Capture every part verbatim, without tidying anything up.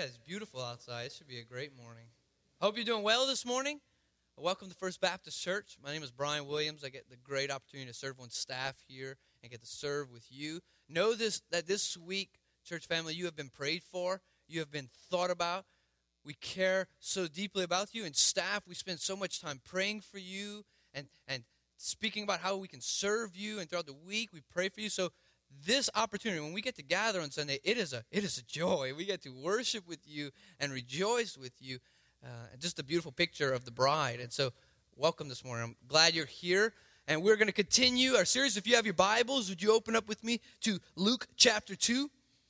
Yeah, it's beautiful outside. It should be a great morning. Hope you're doing well this morning. Welcome to First Baptist Church. My name is Brian Williams. I get the great opportunity to serve on staff here and get to serve with you. Know this that this week, church family, you have been prayed for. You have been thought about. We care so deeply about you. And staff, we spend so much time praying for you and, and speaking about how we can serve you. And throughout the week, we pray for you. So this opportunity, when we get to gather on Sunday, it is a it is a joy. We get to worship with you and rejoice with you. Uh, just a beautiful picture of the bride. And so, welcome this morning. I'm glad you're here. And we're going to continue our series. If you have your Bibles, would you open up with me to Luke chapter two?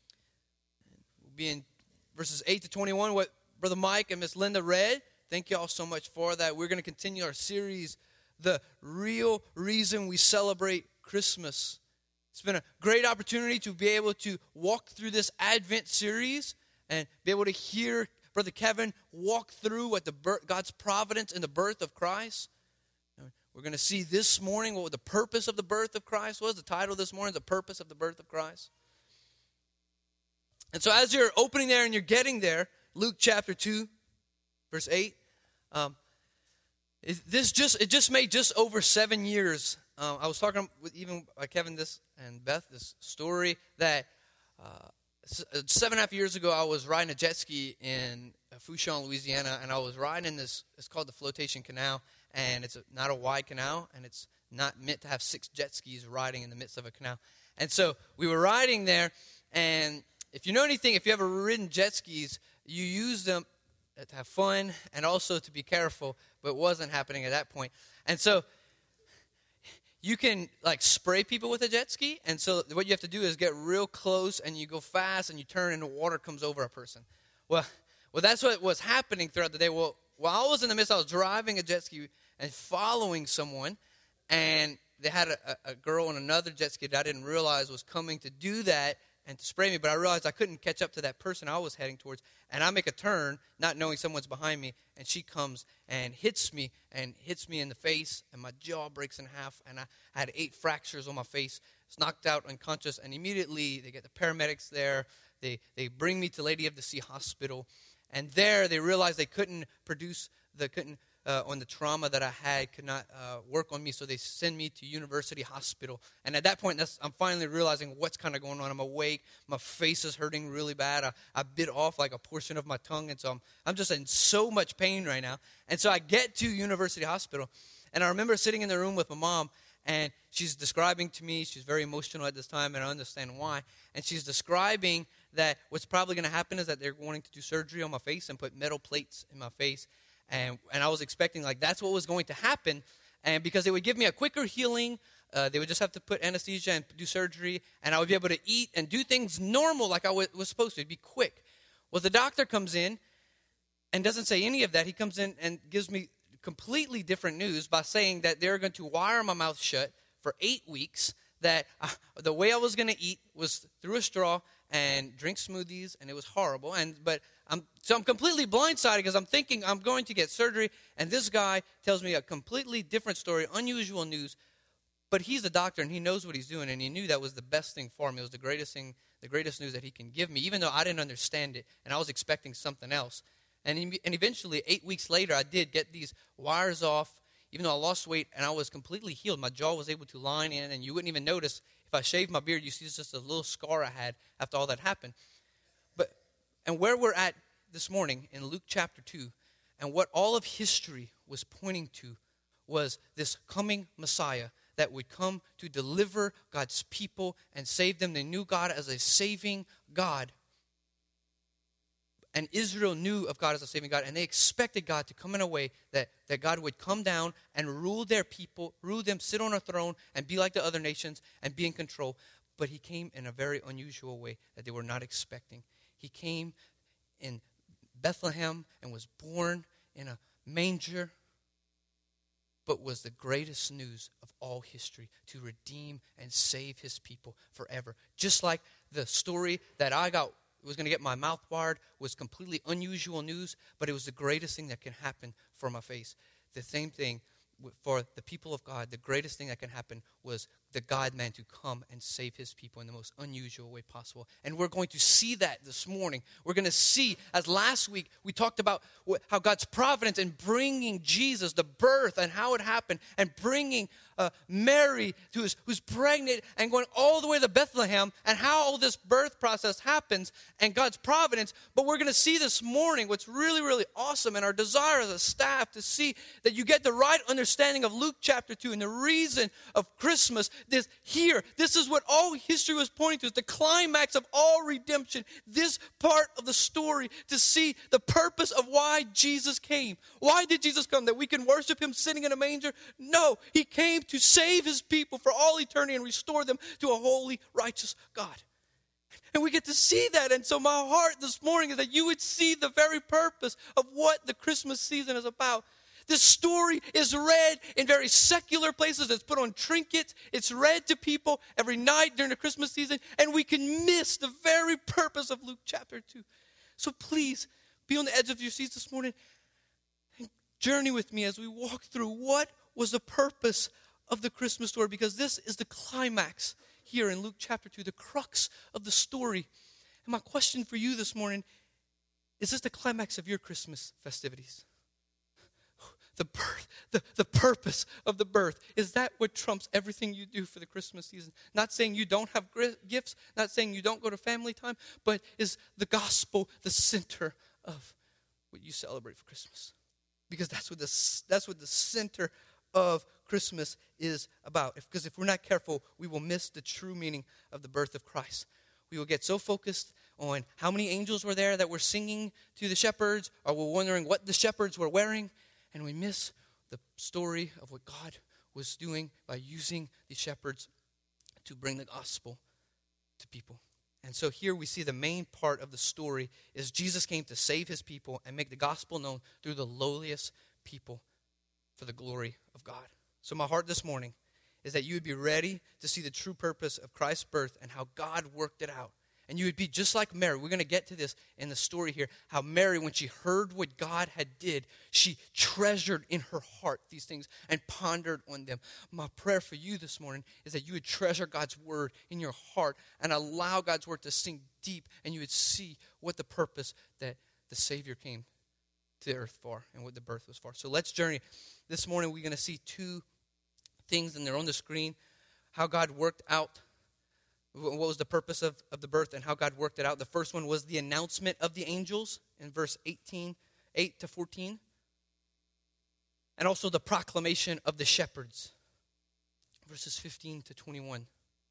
We'll be in verses eight to twenty-one, what Brother Mike and Miss Linda read. Thank you all so much for that. We're going to continue our series, The Real Reason We Celebrate Christmas. It's been a great opportunity to be able to walk through this Advent series and be able to hear Brother Kevin walk through what the birth, God's providence in the birth of Christ. We're going to see this morning what the purpose of the birth of Christ was. The title this morning is The Purpose of the Birth of Christ. And so as you're opening there and you're getting there, Luke chapter two, verse eight, um, it, this just it just made just over seven years. Um, I was talking with even uh, Kevin this and Beth this story that uh, seven and a half years ago I was riding a jet ski in Fouchon, Louisiana, and I was riding in this. It's called the Flotation Canal, and it's a, not a wide canal, and it's not meant to have six jet skis riding in the midst of a canal. And so we were riding there, and if you know anything, if you ever ridden jet skis, you use them to have fun and also to be careful, but it wasn't happening at that point. And so you can like spray people with a jet ski, and so what you have to do is get real close, and you go fast, and you turn, and the water comes over a person. Well, well, that's what was happening throughout the day. Well, while I was in the midst, I was driving a jet ski and following someone, and they had a, a girl on another jet ski that I didn't realize was coming to do that and to spray me, but I realized I couldn't catch up to that person I was heading towards, and I make a turn, not knowing someone's behind me, and she comes and hits me, and hits me in the face, and my jaw breaks in half, and I had eight fractures on my face. I was knocked out unconscious, and immediately they get the paramedics there. They they bring me to Lady of the Sea Hospital, and there they realized they couldn't produce, the couldn't, Uh, on the trauma that I had could not uh, work on me, so they send me to University Hospital. And at that point, that's, I'm finally realizing what's kind of going on. I'm awake. My face is hurting really bad. I, I bit off like a portion of my tongue, and so I'm, I'm just in so much pain right now. And so I get to University Hospital, and I remember sitting in the room with my mom, and she's describing to me, she's very emotional at this time, and I understand why, and she's describing that what's probably going to happen is that they're wanting to do surgery on my face and put metal plates in my face. And, and I was expecting, like, that's what was going to happen. And because they would give me a quicker healing, uh, they would just have to put anesthesia and do surgery, and I would be able to eat and do things normal like I w- was supposed to. It'd be quick. Well, the doctor comes in and doesn't say any of that. He comes in and gives me completely different news by saying that they're going to wire my mouth shut for eight weeks, that uh, the way I was going to eat was through a straw and drink smoothies, and it was horrible. And but I'm so I'm completely blindsided because I'm thinking I'm going to get surgery, and this guy tells me a completely different story, unusual news. But he's a doctor, and he knows what he's doing, and he knew that was the best thing for me. It was the greatest thing, the greatest news that he can give me, even though I didn't understand it, and I was expecting something else. And he, and eventually, eight weeks later, I did get these wires off, even though I lost weight, and I was completely healed. My jaw was able to line in, and you wouldn't even notice. If I shaved my beard, you see it's just a little scar I had after all that happened. But and where we're at this morning in Luke chapter two, and what all of history was pointing to was this coming Messiah that would come to deliver God's people and save them. They knew God as a saving God. And Israel knew of God as a saving God, and they expected God to come in a way that, that God would come down and rule their people, rule them, sit on a throne, and be like the other nations, and be in control. But he came in a very unusual way that they were not expecting. He came in Bethlehem and was born in a manger, but was the greatest news of all history, to redeem and save his people forever. Just like the story that I got was going to get my mouth wired was completely unusual news, but it was the greatest thing that can happen for my face. The same thing for the people of God, the greatest thing that can happen was the God-man to come and save his people in the most unusual way possible. And we're going to see that this morning. We're going to see, as last week we talked about what, how God's providence in bringing Jesus, the birth and how it happened, and bringing uh, Mary who's, who's pregnant and going all the way to Bethlehem, and how all this birth process happens and God's providence. But we're going to see this morning what's really, really awesome, and our desire as a staff to see that you get the right understanding of Luke chapter two and the reason of Christmas. This here, this is what all history was pointing to. It's the climax of all redemption. This part of the story, to see the purpose of why Jesus came. Why did Jesus come? That we can worship him sitting in a manger? No, he came to save his people for all eternity and restore them to a holy, righteous God. And we get to see that. And so my heart this morning is that you would see the very purpose of what the Christmas season is about. This story is read in very secular places. It's put on trinkets. It's read to people every night during the Christmas season. And we can miss the very purpose of Luke chapter two. So please, be on the edge of your seats this morning and journey with me as we walk through what was the purpose of the Christmas story. Because this is the climax here in Luke chapter two, the crux of the story. And my question for you this morning, is this the climax of your Christmas festivities? The birth, the, the purpose of the birth. Is that what trumps everything you do for the Christmas season? Not saying you don't have gifts, not saying you don't go to family time, but is the gospel the center of what you celebrate for Christmas? Because that's what the, that's what the center of Christmas is about. If, because if we're not careful, we will miss the true meaning of the birth of Christ. We will get so focused on how many angels were there that were singing to the shepherds, or we're wondering what the shepherds were wearing, and we miss the story of what God was doing by using the shepherds to bring the gospel to people. And so here we see the main part of the story is Jesus came to save his people and make the gospel known through the lowliest people for the glory of God. So my heart this morning is that you would be ready to see the true purpose of Christ's birth and how God worked it out. And you would be just like Mary. We're going to get to this in the story here. How Mary, when she heard what God had did, she treasured in her heart these things and pondered on them. My prayer for you this morning is that you would treasure God's word in your heart and allow God's word to sink deep, and you would see what the purpose that the Savior came to the earth for and what the birth was for. So let's journey. This morning we're going to see two things, and they're on the screen. How God worked out what was the purpose of, of the birth and how God worked it out. The first one was the announcement of the angels in verse eighteen, eight to fourteen. And also the proclamation of the shepherds, verses fifteen to twenty-one.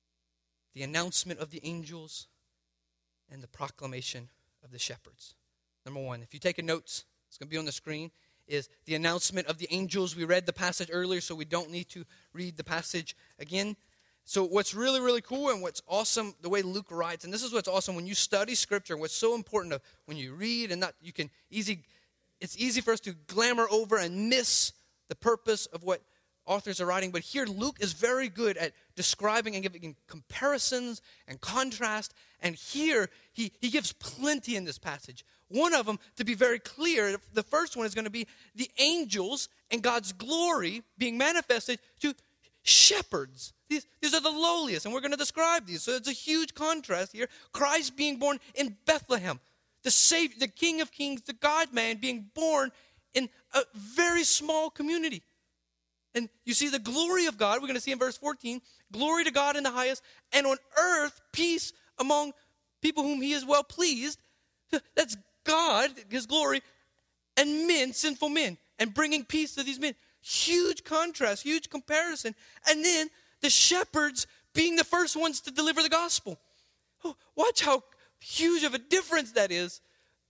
The announcement of the angels and the proclamation of the shepherds. Number one, if you take a notes, it's going to be on the screen, is the announcement of the angels. We read the passage earlier, so we don't need to read the passage again. So what's really, really cool and what's awesome, the way Luke writes, and this is what's awesome when you study Scripture, what's so important of when you read and not, you can easy, it's easy for us to glamour over and miss the purpose of what authors are writing. But here Luke is very good at describing and giving comparisons and contrast. And here he, he gives plenty in this passage. One of them, to be very clear, the first one is going to be the angels and God's glory being manifested to shepherds. These, these are the lowliest, and we're going to describe these. So it's a huge contrast here. Christ being born in Bethlehem. The Savior, the King of Kings, the God-man being born in a very small community. And you see the glory of God, we're going to see in verse fourteen, glory to God in the highest, and on earth peace among people whom he is well pleased. That's God, his glory, and men, sinful men, and bringing peace to these men. Huge contrast, huge comparison. And then the shepherds being the first ones to deliver the gospel. Oh, watch how huge of a difference that is.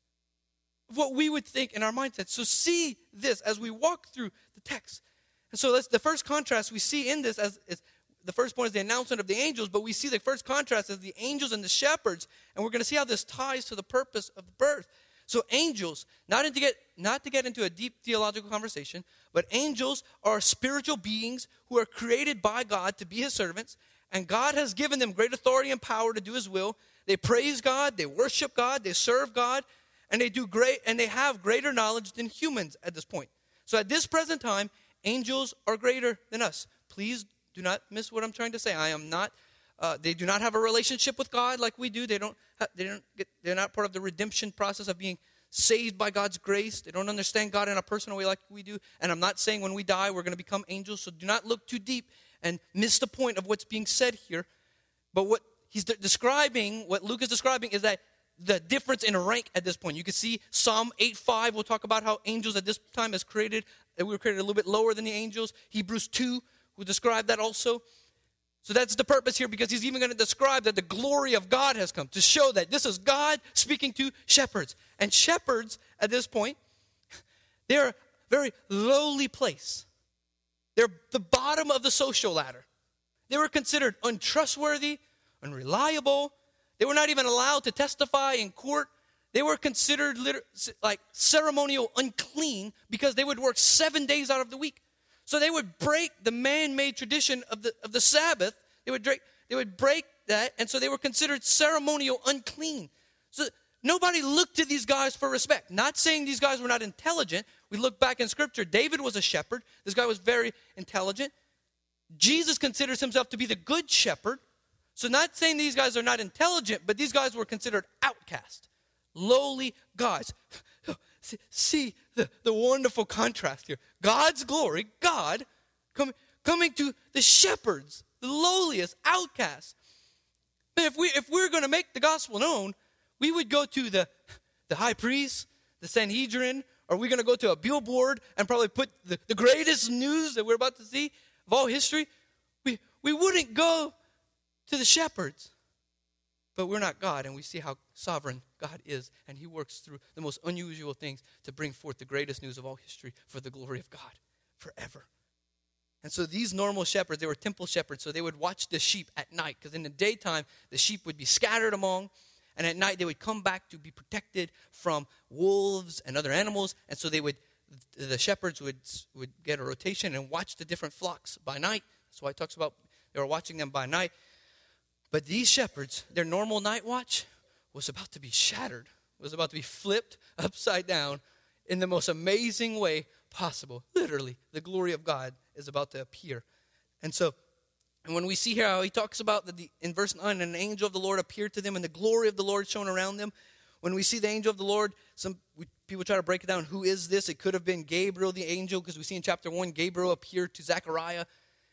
What we would think in our mindset. So see this as we walk through the text. And so that's the first contrast we see in this. As is, the first point is the announcement of the angels, but we see the first contrast as the angels and the shepherds. And we're going to see how this ties to the purpose of the birth. So angels, not to get not to get into a deep theological conversation, but angels are spiritual beings who are created by God to be his servants, and God has given them great authority and power to do his will. They praise God, they worship God, they serve God, and they do great and they have greater knowledge than humans at this point. So at this present time, angels are greater than us. Please Do not miss what I'm trying to say. I am not, uh, they do not have a relationship with God like we do. They don't, ha- they don't get, they're not part of the redemption process of being saved by God's grace. They don't understand God in a personal way like we do. And I'm not saying when we die we're going to become angels. So do not look too deep and miss the point of what's being said here. But what he's de- describing, what Luke is describing is that the difference in rank at this point. You can see Psalm eight five will talk about how angels at this time is created. That we were created a little bit lower than the angels. Hebrews two will describe that also. So that's the purpose here, because he's even going to describe that the glory of God has come to show that this is God speaking to shepherds. And shepherds at this point, they're a very lowly place. They're the bottom of the social ladder. They were considered untrustworthy, unreliable. They were not even allowed to testify in court. They were considered liter- like ceremonial unclean because they would work seven days out of the week. So they would break the man-made tradition of the of the Sabbath. They would break, they would break that, and so they were considered ceremonial unclean. So nobody looked to these guys for respect. Not saying these guys were not intelligent. We look back in Scripture. David was a shepherd. This guy was very intelligent. Jesus considers himself to be the good shepherd. So not saying these guys are not intelligent, but these guys were considered outcast, lowly guys. See the, the wonderful contrast here. God's glory, God, coming, coming to the shepherds, the lowliest, outcasts. Man, if, we, if we're going to make the gospel known, we would go to the, the high priest, the Sanhedrin, or we're going to go to a billboard and probably put the, the greatest news that we're about to see of all history. We, we wouldn't go to the shepherds. But we're not God, and we see how sovereign God is, and he works through the most unusual things to bring forth the greatest news of all history for the glory of God forever. And so these normal shepherds, they were temple shepherds, so they would watch the sheep at night, because in the daytime, the sheep would be scattered among, and at night they would come back to be protected from wolves and other animals, and so they would, the shepherds would, would get a rotation and watch the different flocks by night. That's why it talks about they were watching them by night. But these shepherds, their normal night watch was about to be shattered, was about to be flipped upside down in the most amazing way possible. Literally, the glory of God is about to appear. And so, and when we see here how he talks about that the, in verse nine, an angel of the Lord appeared to them and the glory of the Lord shone around them. When we see the angel of the Lord, some we, people try to break it down. Who is this? It could have been Gabriel, the angel, because we see in chapter one, Gabriel appeared to Zechariah.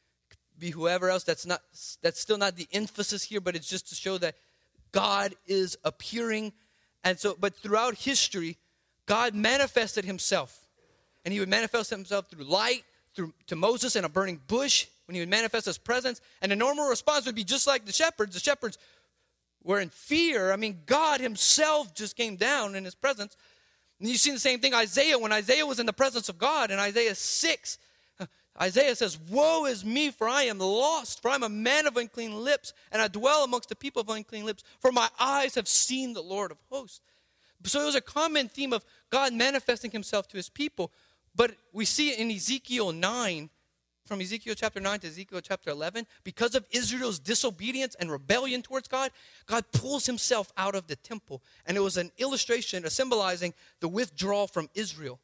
Be whoever else. That's not. That's still not the emphasis here, but it's just to show that God is appearing. And so, but throughout history, God manifested himself. And he would manifest himself through light, through to Moses in a burning bush, when he would manifest his presence. And the normal response would be just like the shepherds. The shepherds were in fear. I mean, God himself just came down in his presence. And you see the same thing, Isaiah, when Isaiah was in the presence of God, in Isaiah six, Isaiah says, woe is me, for I am lost, for I am a man of unclean lips, and I dwell amongst the people of unclean lips, for my eyes have seen the Lord of hosts. So it was a common theme of God manifesting himself to his people. But we see it in Ezekiel nine, from Ezekiel chapter nine to Ezekiel chapter eleven, because of Israel's disobedience and rebellion towards God, God pulls himself out of the temple. And it was an illustration, a symbolizing the withdrawal from Israel.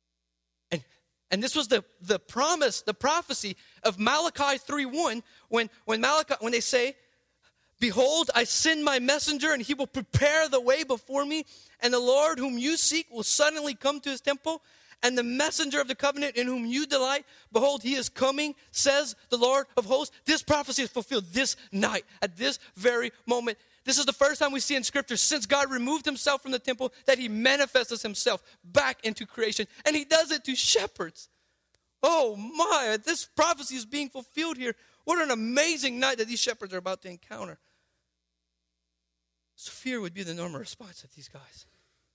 And And this was the, the promise, the prophecy of Malachi three one, when, when Malachi, when they say, behold, I send my messenger, and he will prepare the way before me, and the Lord whom you seek will suddenly come to his temple, and the messenger of the covenant in whom you delight, behold, he is coming, says the Lord of hosts. This prophecy is fulfilled this night, at this very moment. This is the first time we see in Scripture, since God removed himself from the temple, that he manifests himself back into creation. And he does it to shepherds. Oh my, this prophecy is being fulfilled here. What an amazing night that these shepherds are about to encounter. So fear would be the normal response of these guys.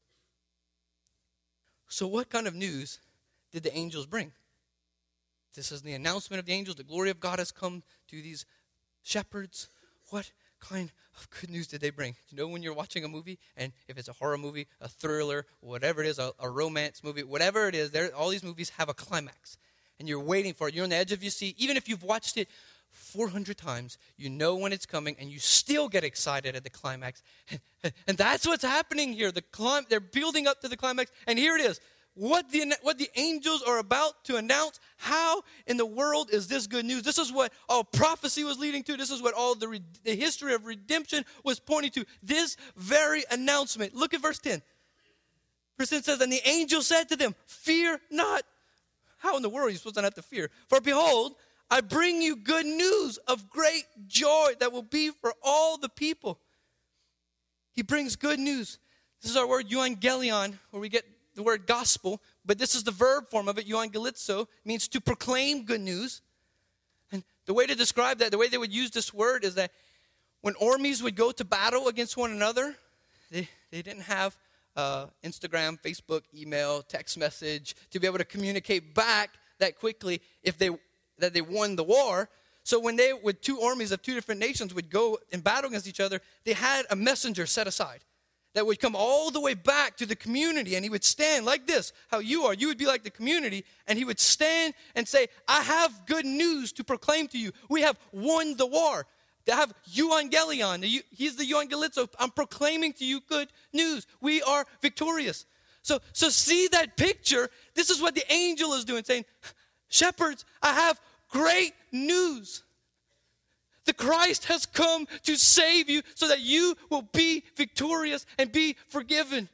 So what kind of news did the angels bring? This is the announcement of the angels. The glory of God has come to these shepherds. What kind of good news did they bring? You know, when you're watching a movie, and if it's a horror movie, a thriller, whatever it is, a, a romance movie, whatever it is, all these movies have a climax. And you're waiting for it. You're on the edge of your seat. Even if you've watched it four hundred times, you know when it's coming, and you still get excited at the climax. And that's what's happening here. The clim- They're building up to the climax, and here it is. what the, what the angels are about to announce. How in the world is this good news? This is what all prophecy was leading to. This is what all the, the history of redemption was pointing to. This very announcement. Look at verse ten. Verse ten says, and the angel said to them, fear not. How in the world are you supposed to not have to fear? For behold, I bring you good news of great joy that will be for all the people. He brings good news. This is our word euangelion, where we get the word gospel, but this is the verb form of it. Euangelizo means to proclaim good news. And the way to describe that, the way they would use this word is that when armies would go to battle against one another, they, they didn't have uh, Instagram, Facebook, email, text message to be able to communicate back that quickly if they that they won the war. So when they, with two armies of two different nations would go and battle against each other, they had a messenger set aside that would come all the way back to the community, and he would stand like this, how you are. You would be like the community, and he would stand and say, I have good news to proclaim to you. We have won the war. They have euangelion. He's the euangelizo. I'm proclaiming to you good news. We are victorious. So, so see that picture. This is what the angel is doing, saying, shepherds, I have great news. The Christ has come to save you so that you will be victorious and be forgiven.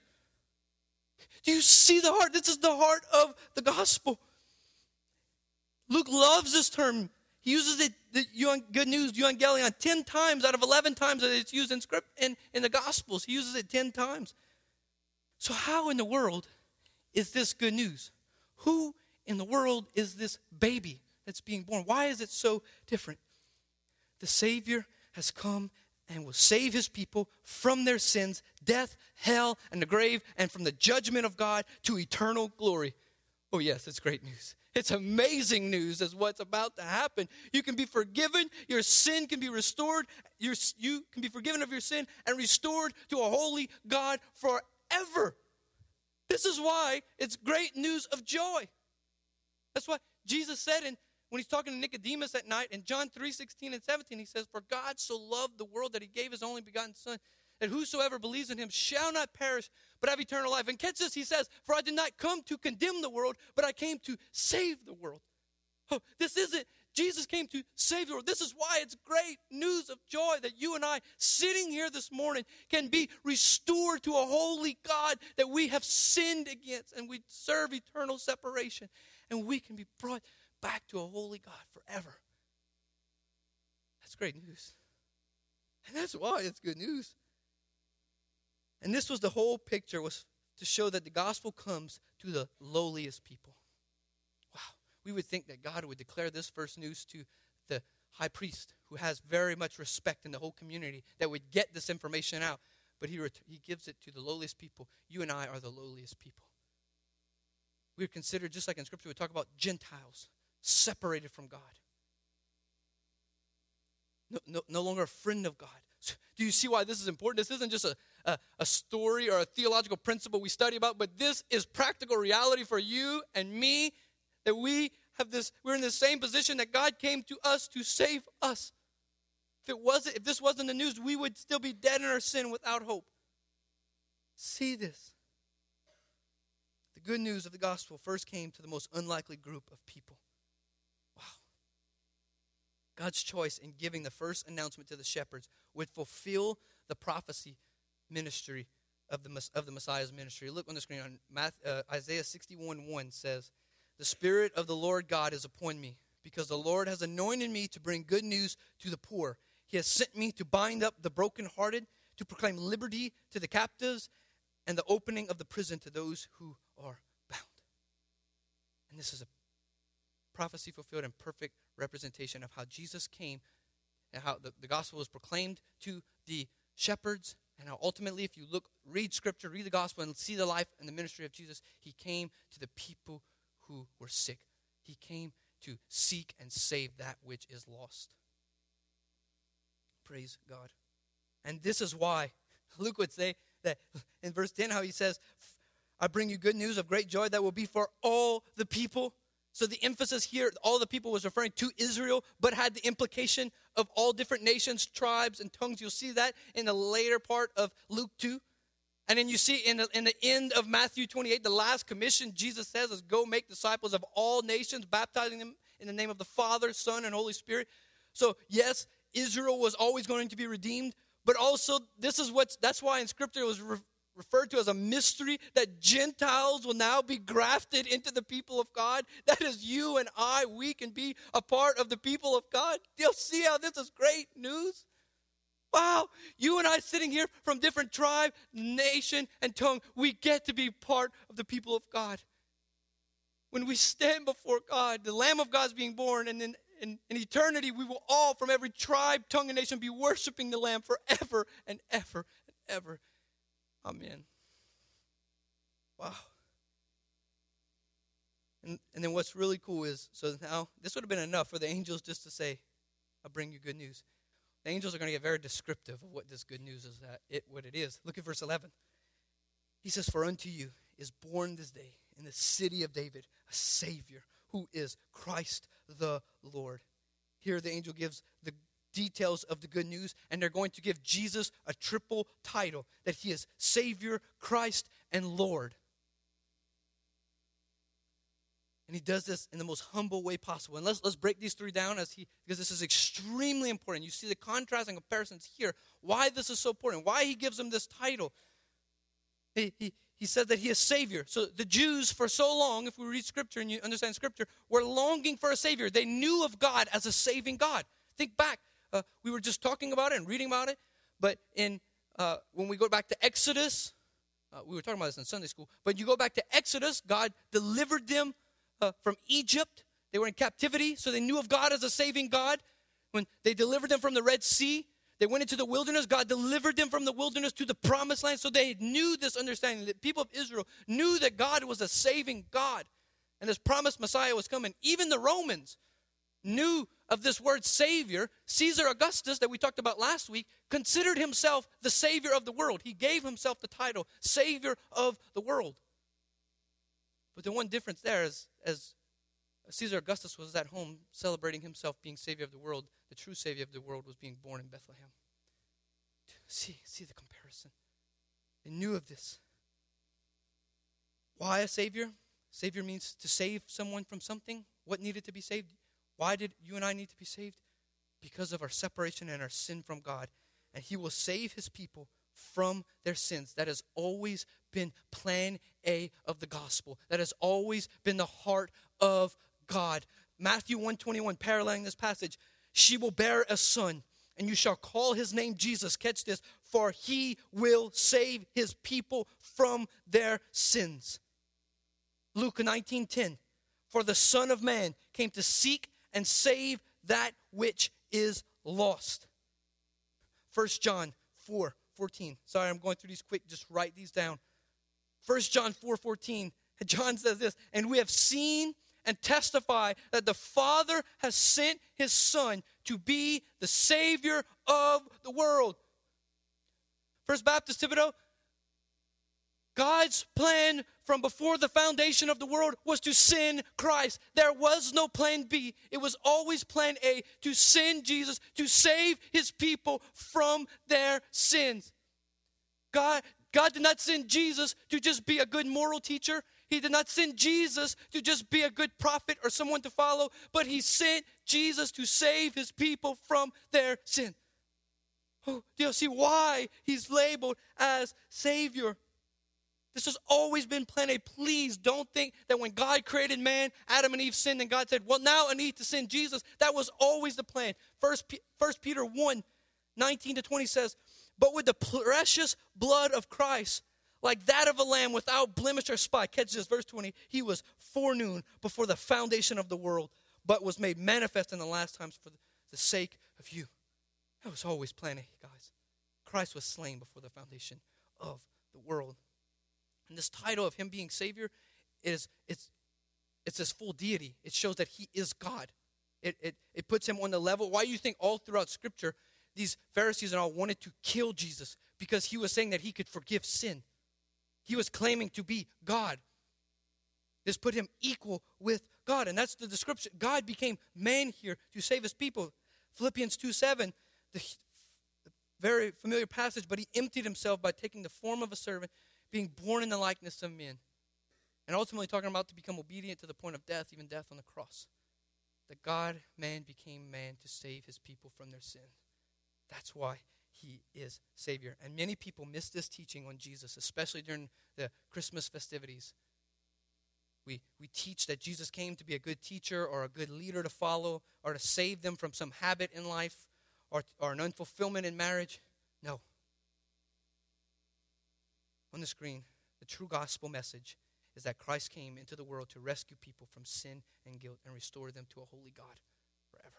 Do you see the heart? This is the heart of the gospel. Luke loves this term. He uses it, the good news, euangelion, ten times out of eleven times that it's used in script in, in the Gospels. He uses it ten times. So how in the world is this good news? Who in the world is this baby that's being born? Why is it so different? The Savior has come and will save his people from their sins, death, hell, and the grave, and from the judgment of God to eternal glory. Oh yes, it's great news. It's amazing news as what's about to happen. You can be forgiven. Your sin can be restored. Your, you can be forgiven of your sin and restored to a holy God forever. This is why it's great news of joy. That's why Jesus said in, when he's talking to Nicodemus at night in John three sixteen and seventeen, he says, for God so loved the world that he gave his only begotten Son, that whosoever believes in him shall not perish, but have eternal life. And catch this, he says, for I did not come to condemn the world, but I came to save the world. Oh, this isn't, Jesus came to save the world. This is why it's great news of joy that you and I, sitting here this morning, can be restored to a holy God that we have sinned against, and we serve eternal separation. And we can be brought back to a holy God forever. That's great news. And that's why it's good news. And this was the whole picture, was to show that the gospel comes to the lowliest people. Wow. We would think that God would declare this first news to the high priest, who has very much respect in the whole community, that would get this information out. But he, ret- he gives it to the lowliest people. You and I are the lowliest people. We are considered, just like in Scripture, we talk about Gentiles, separated from God. No, no, no longer a friend of God. So, do you see why this is important? This isn't just a, a, a story or a theological principle we study about, but this is practical reality for you and me, that we have this, we're in the same position that God came to us to save us. If it wasn't, if this wasn't the news, we would still be dead in our sin without hope. See this. The good news of the gospel first came to the most unlikely group of people. Wow. God's choice in giving the first announcement to the shepherds would fulfill the prophecy ministry of the, of the Messiah's ministry. Look on the screen. On Matthew, uh, Isaiah sixty-one one says, the Spirit of the Lord God is upon me, because the Lord has anointed me to bring good news to the poor. He has sent me to bind up the brokenhearted, to proclaim liberty to the captives, and the opening of the prison to those who are bound. And this is a prophecy fulfilled and perfect representation of how Jesus came and how the, the gospel was proclaimed to the shepherds, and how ultimately, if you look, read Scripture, read the gospel, and see the life and the ministry of Jesus, he came to the people who were sick. He came to seek and save that which is lost. Praise God. And this is why Luke would say that in verse ten, how he says, I bring you good news of great joy that will be for all the people. So the emphasis here, all the people, was referring to Israel, but had the implication of all different nations, tribes, and tongues. You'll see that in the later part of Luke two. And then you see in the, in the end of Matthew twenty-eight, the last commission Jesus says is go make disciples of all nations, baptizing them in the name of the Father, Son, and Holy Spirit. So yes, Israel was always going to be redeemed, but also this is what's, that's why in Scripture it was re- referred to as a mystery that Gentiles will now be grafted into the people of God. That is you and I, we can be a part of the people of God. You'll see how this is great news. Wow, you and I sitting here from different tribe, nation, and tongue, we get to be part of the people of God. When we stand before God, the Lamb of God is being born, and in, in, in eternity, we will all from every tribe, tongue, and nation be worshiping the Lamb forever and ever and ever. Amen. Wow. And, and then what's really cool is, so now, this would have been enough for the angels just to say, I'll bring you good news. The angels are going to get very descriptive of what this good news is, that it what it is. Look at verse eleven. He says, for unto you is born this day in the city of David a Savior who is Christ the Lord. Here the angel gives the details of the good news, and they're going to give Jesus a triple title, that he is Savior, Christ, and Lord. And he does this in the most humble way possible. And let's let's break these three down as he because this is extremely important. You see the contrast and comparisons here. Why this is so important. Why he gives him this title. He, he, he said that he is Savior. So the Jews for so long, if we read Scripture and you understand Scripture, were longing for a Savior. They knew of God as a saving God. Think back. Uh, we were just talking about it and reading about it. But in uh, when we go back to Exodus, uh, we were talking about this in Sunday school. But you go back to Exodus, God delivered them Uh, from Egypt. They were in captivity, so they knew of God as a saving God. When they delivered them from the Red Sea, they went into the wilderness. God delivered them from the wilderness to the promised land. So they knew this understanding. The people of Israel knew that God was a saving God. And this promised Messiah was coming. Even the Romans knew of this word Savior. Caesar Augustus, that we talked about last week, considered himself the Savior of the world. He gave himself the title, Savior of the world. But the one difference there is, as Caesar Augustus was at home celebrating himself being Savior of the world, the true Savior of the world was being born in Bethlehem. See, see the comparison. They knew of this. Why a Savior? Savior means to save someone from something. What needed to be saved? Why did you and I need to be saved? Because of our separation and our sin from God. And he will save his people from their sins. That has always been plan A of the gospel. That has always been the heart of God. Matthew one twenty-one, paralleling this passage, she will bear a son, and you shall call his name Jesus. Catch this, for he will save his people from their sins. Luke nineteen ten, for the Son of Man came to seek and save that which is lost. First John four fourteen. Sorry, I'm going through these quick. Just write these down. First John four fourteen. John says this, and we have seen and testify that the Father has sent his Son to be the Savior of the world. First Baptist Thibodaux, God's plan from before the foundation of the world was to send Christ. There was no plan B. It was always plan A, to send Jesus, to save his people from their sins. God, God did not send Jesus to just be a good moral teacher. He did not send Jesus to just be a good prophet or someone to follow, but he sent Jesus to save his people from their sin. Oh, do you see why he's labeled as Savior? This has always been plan A. Please don't think that when God created man, Adam and Eve sinned, and God said, well, now I need to send Jesus. That was always the plan. First, First Peter one, nineteen to twenty says, but with the precious blood of Christ, like that of a lamb without blemish or spot. Catch this, verse twenty. He was foreknown before the foundation of the world, but was made manifest in the last times for the sake of you. That was always plan A, guys. Christ was slain before the foundation of the world. And this title of him being Savior is it's it's his full deity. It shows that he is God. It it it puts him on the level. Why do you think all throughout Scripture these Pharisees and all wanted to kill Jesus? Because he was saying that he could forgive sin. He was claiming to be God. This put him equal with God. And that's the description. God became man here to save his people. Philippians two seven, the very familiar passage, but he emptied himself by taking the form of a servant, being born in the likeness of men. And ultimately talking about to become obedient to the point of death, even death on the cross. That God, man, became man to save his people from their sin. That's why he is Savior. And many people miss this teaching on Jesus, especially during the Christmas festivities. We, we teach that Jesus came to be a good teacher or a good leader to follow or to save them from some habit in life or, or an unfulfillment in marriage. No. On the screen, the true gospel message is that Christ came into the world to rescue people from sin and guilt and restore them to a holy God forever.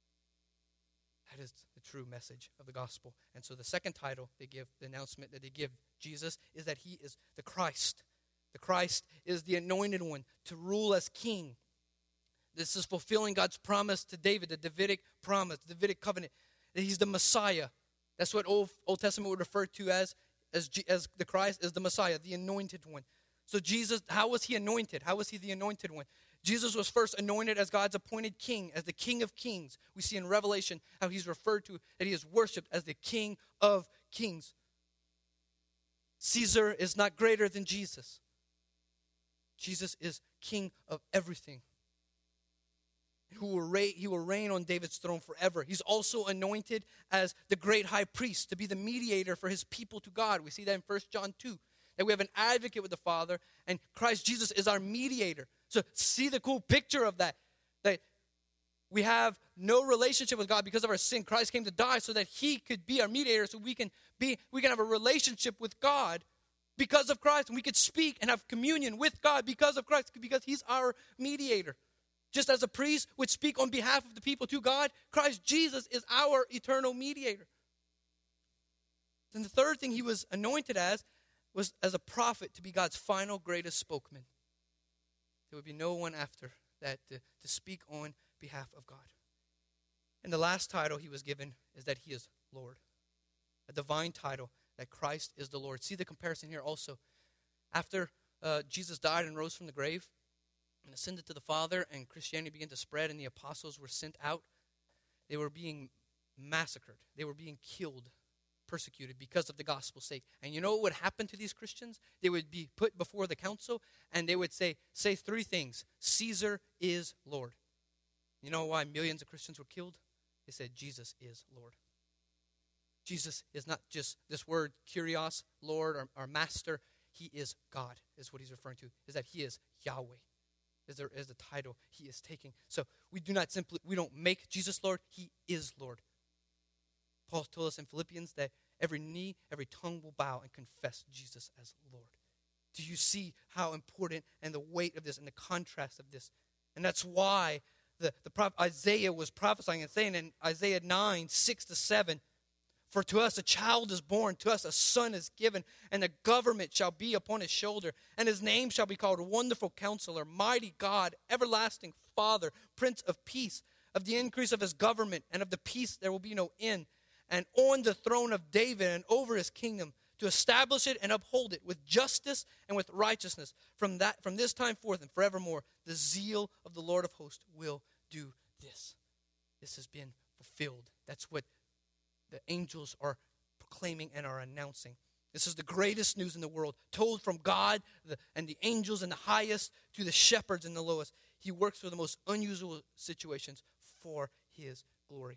That is the true message of the gospel. And so the second title they give, the announcement that they give Jesus, is that he is the Christ. The Christ is the anointed one to rule as king. This is fulfilling God's promise to David, the Davidic promise, the Davidic covenant, that he's the Messiah. That's what Old, Old Testament would refer to as, as, as the Christ, as the Messiah, the anointed one. So Jesus, how was he anointed? How was he the anointed one? Jesus was first anointed as God's appointed king, as the King of Kings. We see in Revelation how he's referred to, that he is worshipped as the King of Kings. Caesar is not greater than Jesus. Jesus is king of everything. Who will reign, he will reign on David's throne forever. He's also anointed as the great high priest to be the mediator for his people to God. We see that in First John two. That we have an advocate with the Father, and Christ Jesus is our mediator. So see the cool picture of that. That we have no relationship with God because of our sin. Christ came to die so that he could be our mediator, so we can be, we can have a relationship with God because of Christ. And we could speak and have communion with God because of Christ, because he's our mediator. Just as a priest would speak on behalf of the people to God, Christ Jesus is our eternal mediator. And the third thing he was anointed as was as a prophet to be God's final greatest spokesman. There would be no one after that to, to speak on behalf of God. And the last title he was given is that he is Lord. A divine title, that Christ is the Lord. See the comparison here also. After uh, Jesus died and rose from the grave and ascended to the Father, and Christianity began to spread and the apostles were sent out, they were being massacred. They were being killed, persecuted because of the gospel's sake. And you know what would happen to these Christians? They would be put before the council and they would say, say three things. Caesar is Lord. You know why millions of Christians were killed? They said Jesus is Lord. Jesus is not just this word, kurios, Lord, or, or master. He is God, is what he's referring to, is that he is Yahweh, is, there, is the title he is taking. So we do not simply, we don't make Jesus Lord, he is Lord. Paul told us in Philippians that every knee, every tongue will bow and confess Jesus as Lord. Do you see how important and the weight of this and the contrast of this? And that's why the, the prophet Isaiah was prophesying and saying in Isaiah nine, six to seven, for to us a child is born, to us a son is given, and the government shall be upon his shoulder, and his name shall be called Wonderful Counselor, Mighty God, Everlasting Father, Prince of Peace. Of the increase of his government and of the peace there will be no end. And on the throne of David and over his kingdom, to establish it and uphold it with justice and with righteousness from that from this time forth and forevermore. The zeal of the Lord of hosts will do this. This has been fulfilled. That's what the angels are proclaiming and are announcing. This is the greatest news in the world, told from God the, and the angels in the highest to the shepherds in the lowest. He works through the most unusual situations for his glory.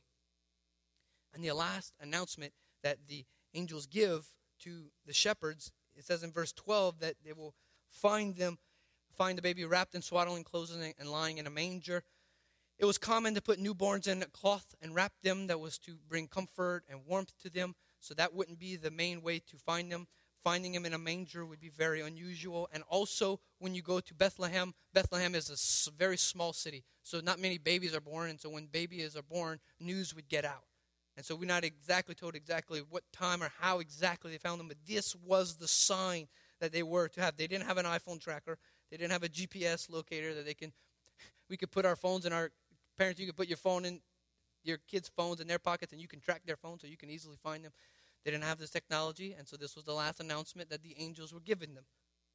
And the last announcement that the angels give to the shepherds, it says in verse twelve that they will find them, find the baby wrapped in swaddling clothes and lying in a manger. It was common to put newborns in a cloth and wrap them. That was to bring comfort and warmth to them. So that wouldn't be the main way to find them. Finding them in a manger would be very unusual. And also, when you go to Bethlehem, Bethlehem is a very small city. So not many babies are born. And so when babies are born, news would get out. And so we're not exactly told exactly what time or how exactly they found them. But this was the sign that they were to have. They didn't have an iPhone tracker. They didn't have a G P S locator that they can, we could put our phones in our, parents, you could put your phone in, your kids' phones in their pockets and you can track their phones so you can easily find them. They didn't have this technology, and so this was the last announcement that the angels were giving them.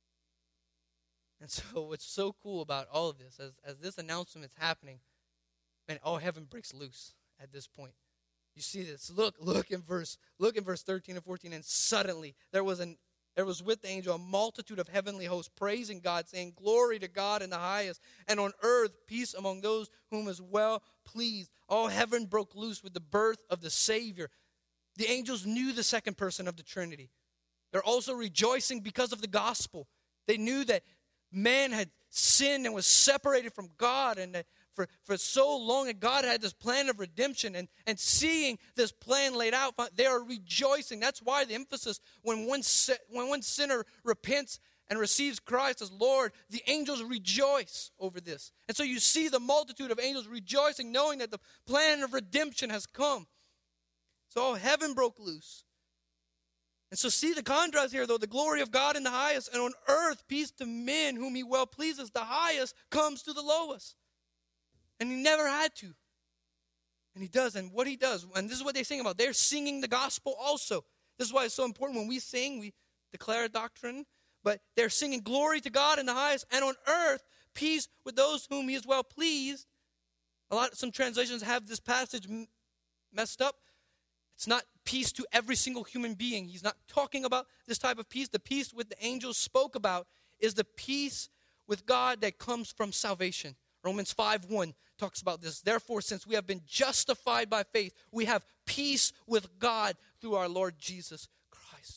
And so what's so cool about all of this, as, as this announcement is happening, man, all heaven breaks loose at this point. You see this. Look, look in verse, look in verse thirteen and fourteen. And suddenly there was an there was with the angel a multitude of heavenly hosts praising God, saying, "Glory to God in the highest, and on earth peace among those whom is well pleased." All heaven broke loose with the birth of the Savior. The angels knew the second person of the Trinity. They're also rejoicing because of the gospel. They knew that man had sinned and was separated from God, and that for, for so long, and God had this plan of redemption, and, and seeing this plan laid out, they are rejoicing. That's why the emphasis, when one, when one sinner repents and receives Christ as Lord, the angels rejoice over this. And so you see the multitude of angels rejoicing, knowing that the plan of redemption has come. So heaven broke loose. And so see the contrast here, though. The glory of God in the highest, and on earth peace to men whom he well pleases. The highest comes to the lowest. And he never had to. And he does. And what he does, and this is what they sing about. They're singing the gospel also. This is why it's so important. When we sing, we declare a doctrine. But they're singing glory to God in the highest, and on earth peace with those whom he is well pleased. A lot, some translations have this passage m- messed up. It's not peace to every single human being. He's not talking about this type of peace. The peace with the angels spoke about is the peace with God that comes from salvation. Romans five one talks about this. Therefore, since we have been justified by faith, we have peace with God through our Lord Jesus Christ.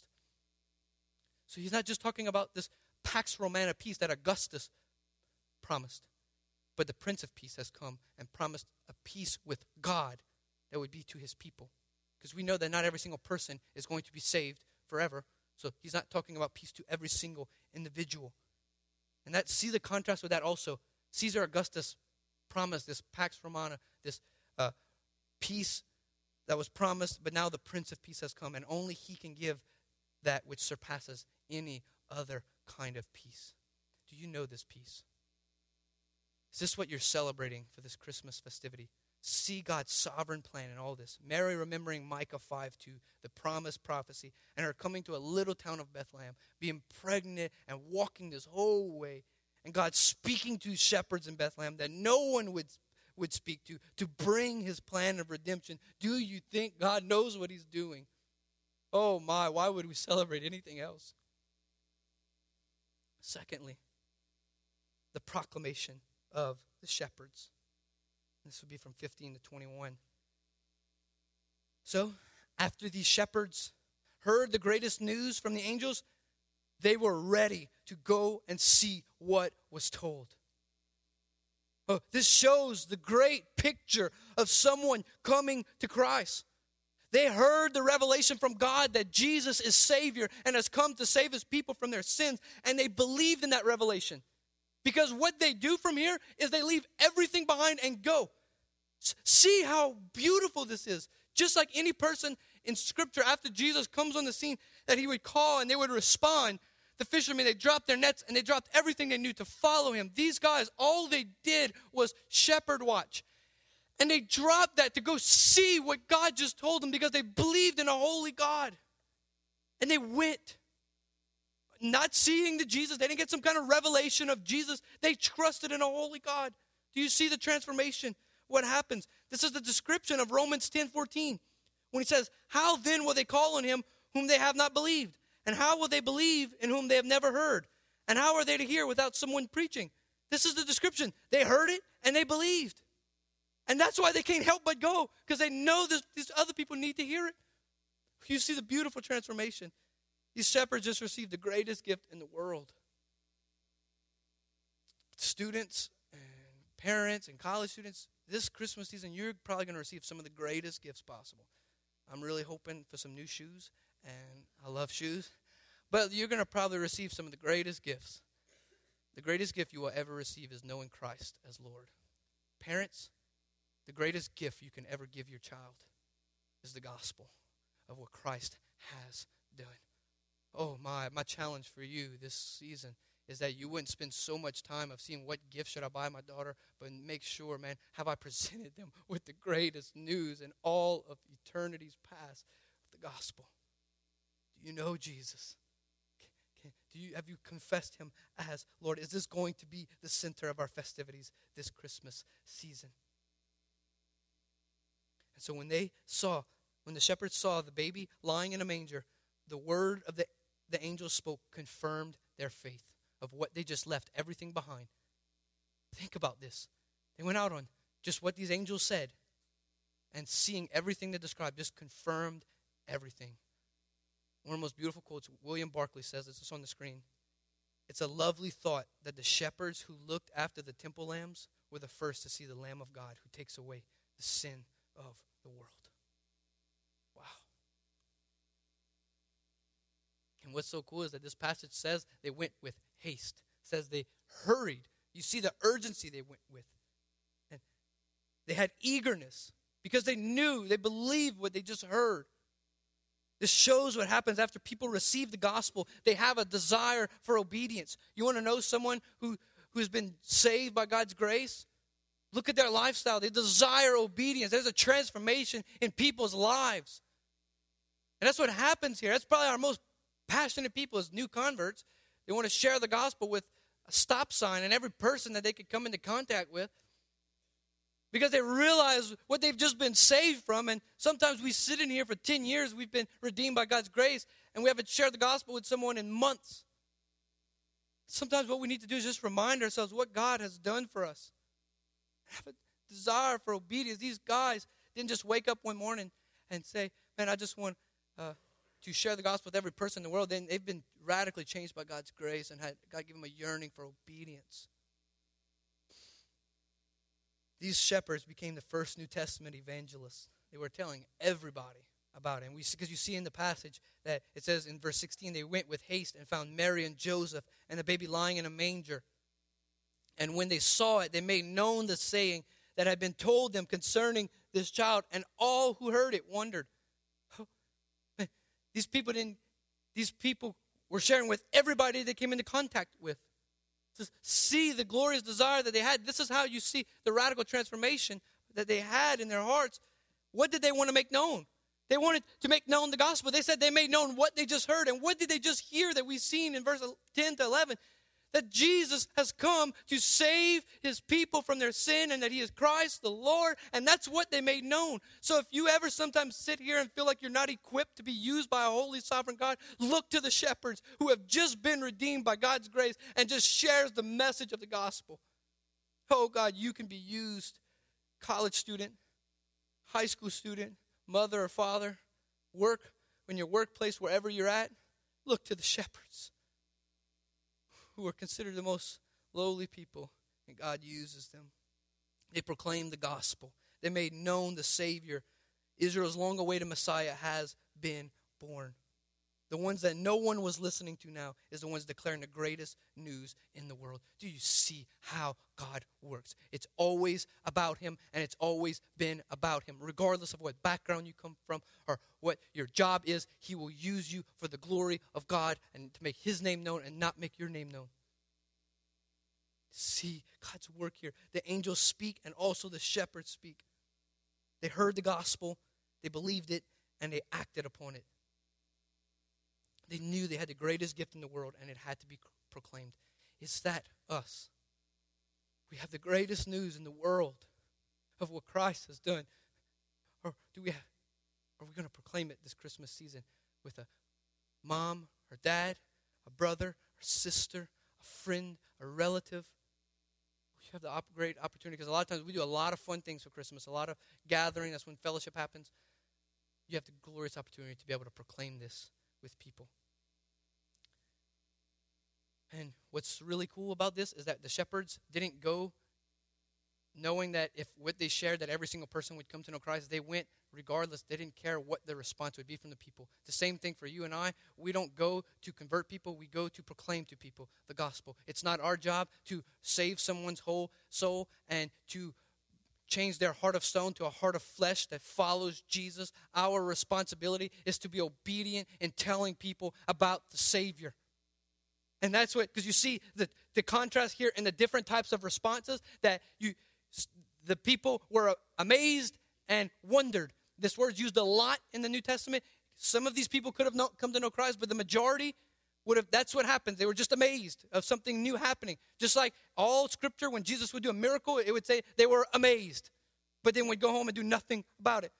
So he's not just talking about this Pax Romana peace that Augustus promised, but the Prince of Peace has come and promised a peace with God that would be to his people. Because we know that not every single person is going to be saved forever. So he's not talking about peace to every single individual. And that, see the contrast with that also. Caesar Augustus promised this Pax Romana, this uh, peace that was promised, but now the Prince of Peace has come, and only he can give that which surpasses any other kind of peace. Do you know this peace? Is this what you're celebrating for this Christmas festivity? See God's sovereign plan in all this. Mary remembering Micah five two, the promised prophecy, and her coming to a little town of Bethlehem, being pregnant and walking this whole way. And God speaking to shepherds in Bethlehem that no one would, would speak to, to bring his plan of redemption. Do you think God knows what he's doing? Oh my, why would we celebrate anything else? Secondly, the proclamation of the shepherds. This would be from fifteen to twenty-one. So, after these shepherds heard the greatest news from the angels, they were ready to go and see what was told. Oh, this shows the great picture of someone coming to Christ. They heard the revelation from God that Jesus is Savior and has come to save his people from their sins, and they believed in that revelation. Because what they do from here is they leave everything behind and go. S- see how beautiful this is. Just like any person in Scripture, after Jesus comes on the scene, that he would call and they would respond. The fishermen, they dropped their nets and they dropped everything they knew to follow him. These guys, all they did was shepherd watch. And they dropped that to go see what God just told them because they believed in a holy God. And they went. Not seeing the Jesus. They didn't get some kind of revelation of Jesus. They trusted in a holy God. Do you see the transformation? What happens? This is the description of Romans ten fourteen. When he says, how then will they call on him whom they have not believed? And how will they believe in whom they have never heard? And how are they to hear without someone preaching? This is the description. They heard it and they believed. And that's why they can't help but go. Because they know this, these other people need to hear it. You see the beautiful transformation. These shepherds just received the greatest gift in the world. Students and parents and college students, this Christmas season, you're probably going to receive some of the greatest gifts possible. I'm really hoping for some new shoes, and I love shoes. But you're going to probably receive some of the greatest gifts. The greatest gift you will ever receive is knowing Christ as Lord. Parents, the greatest gift you can ever give your child is the gospel of what Christ has done. Oh my, my challenge for you this season is that you wouldn't spend so much time of seeing what gift should I buy my daughter, but make sure, man, have I presented them with the greatest news in all of eternity's past, the gospel. Do you know Jesus? Can, do you have you confessed him as Lord? Is this going to be the center of our festivities this Christmas season? And so when they saw, when the shepherds saw the baby lying in a manger, the word of the, the angel spoke confirmed their faith of what they just left everything behind. Think about this. They went out on just what these angels said, and seeing everything they described just confirmed everything. One of the most beautiful quotes, William Barclay says, it's just on the screen. It's a lovely thought that the shepherds who looked after the temple lambs were the first to see the Lamb of God who takes away the sin of the world. Wow. And what's so cool is that this passage says they went with haste. It says they hurried. You see the urgency they went with. And they had eagerness because they knew, they believed what they just heard. This shows what happens after people receive the gospel. They have a desire for obedience. You want to know someone who, who's been saved by God's grace? Look at their lifestyle. They desire obedience. There's a transformation in people's lives. And that's what happens here. That's probably our most passionate people as new converts. They want to share the gospel with a stop sign and every person that they could come into contact with, because they realize what they've just been saved from. And sometimes we sit in here for ten years, we've been redeemed by God's grace, and we haven't shared the gospel with someone in months. Sometimes what we need to do is just remind ourselves what God has done for us. Have a desire for obedience. These guys didn't just wake up one morning and say, man, I just want uh, to share the gospel with every person in the world. Then they've been radically changed by God's grace and had God give them a yearning for obedience. These shepherds became the first New Testament evangelists. They were telling everybody about it. And we, because you see in the passage that it says in verse sixteen, they went with haste and found Mary and Joseph and the baby lying in a manger. And when they saw it, they made known the saying that had been told them concerning this child. And all who heard it wondered. Oh, man, these people didn't. These people were sharing with everybody they came into contact with. To see the glorious desire that they had. This is how you see the radical transformation that they had in their hearts. What did they want to make known? They wanted to make known the gospel. They said they made known what they just heard. And what did they just hear that we've seen in verse ten to eleven? That Jesus has come to save his people from their sin and that he is Christ the Lord. And that's what they made known. So if you ever sometimes sit here and feel like you're not equipped to be used by a holy sovereign God, look to the shepherds who have just been redeemed by God's grace and just shares the message of the gospel. Oh God, you can be used. College student, high school student, mother or father, work, in your workplace, wherever you're at, look to the shepherds, who are considered the most lowly people, and God uses them. They proclaimed the gospel. They made known the Savior. Israel's long-awaited Messiah has been born. The ones that no one was listening to now is the ones declaring the greatest news in the world. Do you see how God works? It's always about him, and it's always been about him. Regardless of what background you come from or what your job is, he will use you for the glory of God and to make his name known and not make your name known. See God's work here. The angels speak and also the shepherds speak. They heard the gospel, they believed it, and they acted upon it. They knew they had the greatest gift in the world, and it had to be proclaimed. Is that us? We have the greatest news in the world of what Christ has done. Or do we have, are we going to proclaim it this Christmas season with a mom or dad, a brother or sister, a friend, a relative? We have the op- great opportunity, because a lot of times we do a lot of fun things for Christmas, a lot of gathering. That's when fellowship happens. You have the glorious opportunity to be able to proclaim this with people. And what's really cool about this is that the shepherds didn't go knowing that if what they shared that every single person would come to know Christ. They went regardless. They didn't care what the response would be from the people. The same thing for you and I. We don't go to convert people. We go to proclaim to people the gospel. It's not our job to save someone's whole soul and to change their heart of stone to a heart of flesh that follows Jesus. Our responsibility is to be obedient in telling people about the Savior. And that's what, because you see the, the contrast here in the different types of responses, that you, the people were amazed and wondered. This word's used a lot in the New Testament. Some of these people could have not come to know Christ, but the majority would have, that's what happened. They were just amazed of something new happening. Just like all scripture, when Jesus would do a miracle, it would say they were amazed. But then would go home and do nothing about it.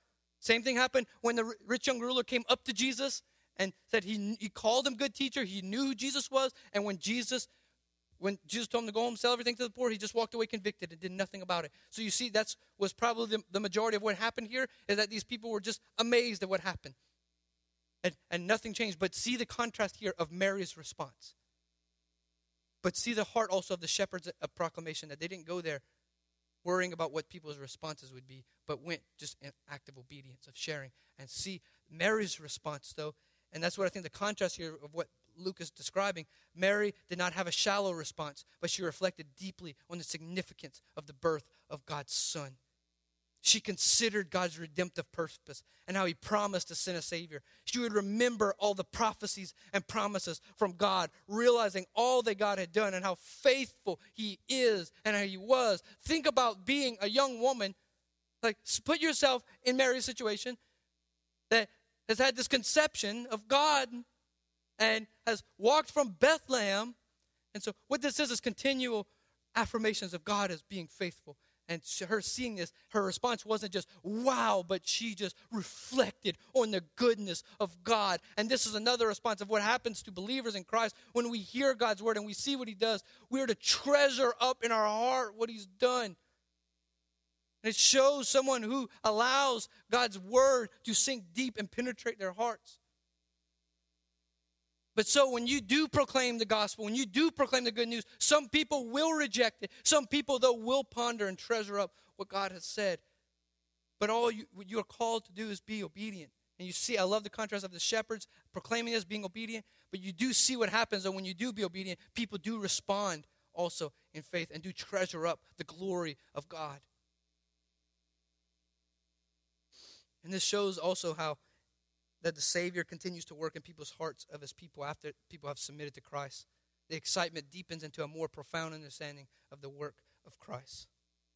Same thing happened when the rich young ruler came up to Jesus and said he, he called him good teacher. He knew who Jesus was. And when Jesus when Jesus told him to go home, sell everything to the poor, he just walked away convicted and did nothing about it. So you see, that's was probably the, the majority of what happened here, is that these people were just amazed at what happened. And, and nothing changed. But see the contrast here of Mary's response. But see the heart also of the shepherds of proclamation, that they didn't go there worrying about what people's responses would be, but went just in active obedience of sharing. And see Mary's response, though, and that's what I think the contrast here of what Luke is describing. Mary did not have a shallow response, but she reflected deeply on the significance of the birth of God's Son. She considered God's redemptive purpose and how he promised to send a Savior. She would remember all the prophecies and promises from God, realizing all that God had done and how faithful he is and how he was. Think about being a young woman. Like, put yourself in Mary's situation that has had this conception of God and has walked from Bethlehem. And so what this is is continual affirmations of God as being faithful. And her seeing this, her response wasn't just, wow, but she just reflected on the goodness of God. And this is another response of what happens to believers in Christ when we hear God's word and we see what he does. We are to treasure up in our heart what he's done. And it shows someone who allows God's word to sink deep and penetrate their hearts. But so when you do proclaim the gospel, when you do proclaim the good news, some people will reject it. Some people, though, will ponder and treasure up what God has said. But all you, what you are called to do is be obedient. And you see, I love the contrast of the shepherds proclaiming this, being obedient. But you do see what happens, though, when you do be obedient, people do respond also in faith and do treasure up the glory of God. And this shows also how that the Savior continues to work in people's hearts of his people after people have submitted to Christ. The excitement deepens into a more profound understanding of the work of Christ.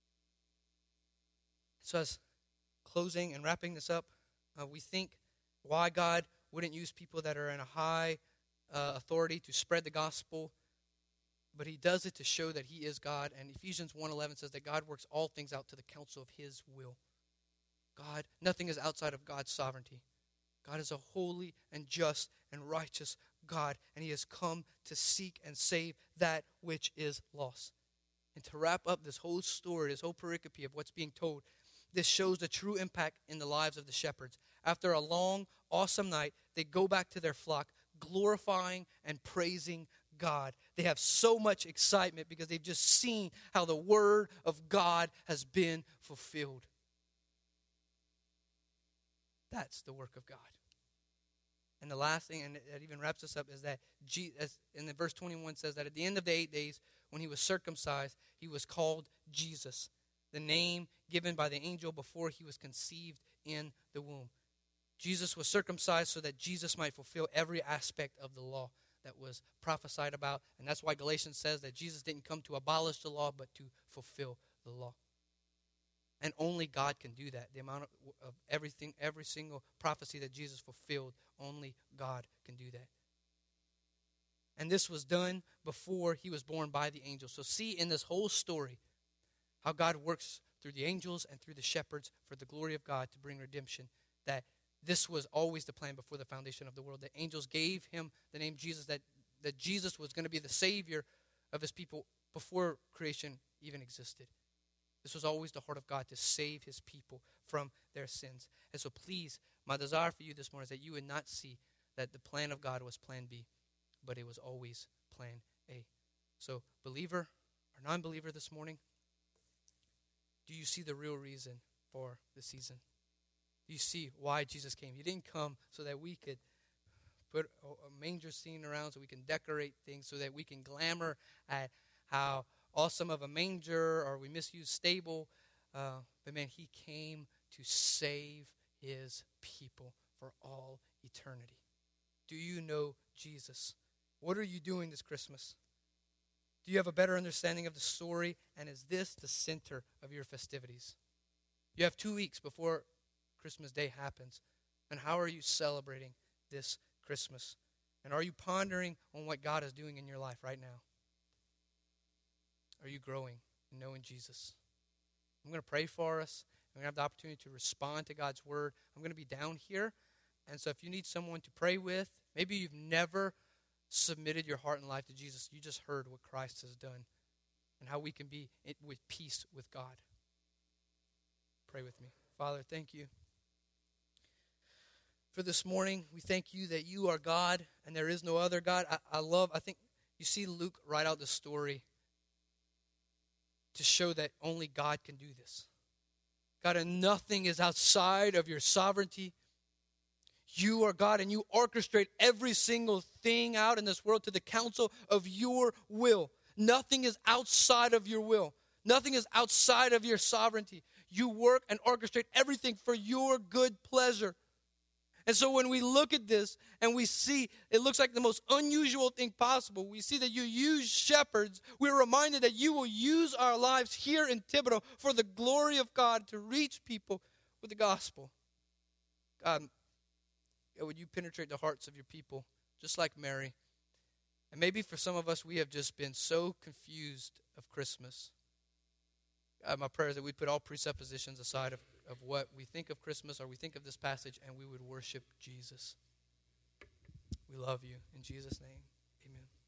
So as closing and wrapping this up, uh, we think why God wouldn't use people that are in a high uh, authority to spread the gospel, but he does it to show that he is God. And Ephesians one eleven says that God works all things out to the counsel of his will. God, nothing is outside of God's sovereignty. God is a holy and just and righteous God, and he has come to seek and save that which is lost. And to wrap up this whole story, this whole pericope of what's being told, this shows the true impact in the lives of the shepherds. After a long, awesome night, they go back to their flock, glorifying and praising God. They have so much excitement because they've just seen how the word of God has been fulfilled. That's the work of God. And the last thing, and that even wraps us up, is that Jesus, in the verse twenty-one says that at the end of the eight days, when he was circumcised, he was called Jesus, the name given by the angel before he was conceived in the womb. Jesus was circumcised so that Jesus might fulfill every aspect of the law that was prophesied about. And that's why Galatians says that Jesus didn't come to abolish the law, but to fulfill the law. And only God can do that. The amount of, of everything, every single prophecy that Jesus fulfilled, only God can do that. And this was done before he was born by the angels. So see in this whole story how God works through the angels and through the shepherds for the glory of God to bring redemption. That this was always the plan before the foundation of the world. The angels gave him the name Jesus, that, that Jesus was going to be the Savior of his people before creation even existed. This was always the heart of God, to save his people from their sins. And so please, my desire for you this morning is that you would not see that the plan of God was plan B, but it was always plan A. So believer or non-believer this morning, do you see the real reason for the season? Do you see why Jesus came? He didn't come so that we could put a manger scene around, so we can decorate things, so that we can glamour at how awesome of a manger, or we misuse stable. Uh, but man, he came to save his people for all eternity. Do you know Jesus? What are you doing this Christmas? Do you have a better understanding of the story? And is this the center of your festivities? You have two weeks before Christmas Day happens. And how are you celebrating this Christmas? And are you pondering on what God is doing in your life right now? Are you growing in knowing Jesus? I'm going to pray for us. I'm going to have the opportunity to respond to God's word. I'm going to be down here. And so if you need someone to pray with, maybe you've never submitted your heart and life to Jesus. You just heard what Christ has done and how we can be with peace with God. Pray with me. Father, thank you for this morning. We thank you that you are God and there is no other God. I, I love, I think you see Luke write out the story to show that only God can do this. God, and nothing is outside of your sovereignty. You are God, and you orchestrate every single thing out in this world to the counsel of your will. Nothing is outside of your will. Nothing is outside of your sovereignty. You work and orchestrate everything for your good pleasure. And so when we look at this and we see it looks like the most unusual thing possible, we see that you use shepherds. We're reminded that you will use our lives here in Thibodaux for the glory of God to reach people with the gospel. God, would you penetrate the hearts of your people just like Mary? And maybe for some of us, we have just been so confused of Christmas. God, my prayer is that we put all presuppositions aside of of what we think of Christmas or we think of this passage, and we would worship Jesus. We love you. In Jesus' name, amen.